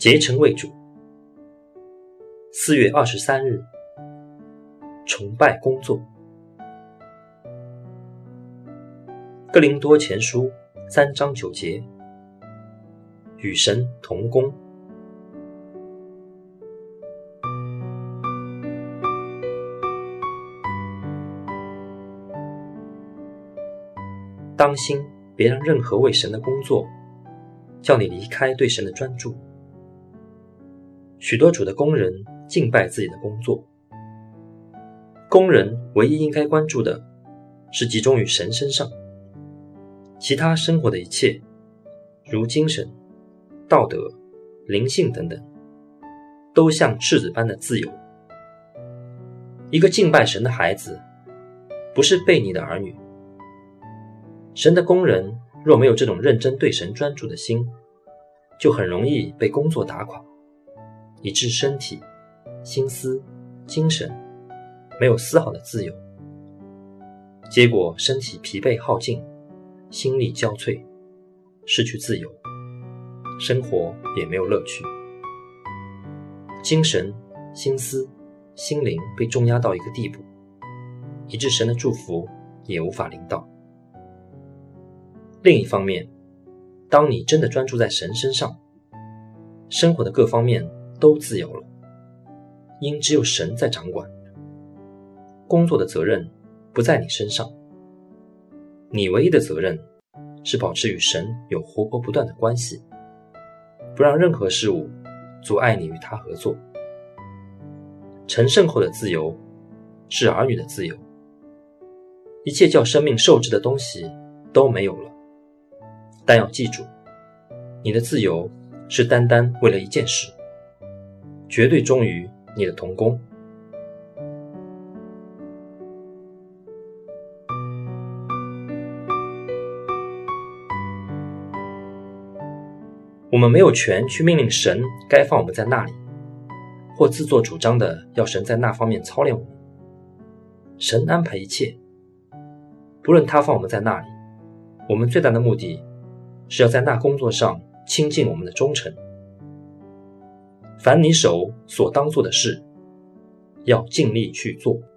竭诚为主。4月23日，崇拜工作。哥林多前书3章9节，与神同工。当心别让任何为神的工作叫你离开对神的专注。许多主的工人敬拜自己的工作，工人唯一应该关注的是集中于神身上，其他生活的一切，如精神、道德、灵性等等，都像赤子般的自由。一个敬拜神的孩子，不是悖逆的儿女。神的工人若没有这种认真对神专注的心，就很容易被工作打垮，以致身体、心思、精神没有丝毫的自由，结果身体疲惫耗尽，心力交瘁，失去自由，生活也没有乐趣，精神、心思、心灵被重压到一个地步，以致神的祝福也无法临到。另一方面，当你真的专注在神身上，生活的各方面都自由了，因只有神在掌管。工作的责任不在你身上，你唯一的责任是保持与神有活泼不断的关系，不让任何事物阻碍你与他合作。成圣后的自由是儿女的自由，一切叫生命受制的东西都没有了。但要记住，你的自由是单单为了一件事，绝对忠于你的同工。我们没有权去命令神该放我们在那里，或自作主张的要神在那方面操练我们。神安排一切，不论他放我们在那里，我们最大的目的是要在那工作上亲近我们的忠诚。凡你手所当做的事，要尽力去做。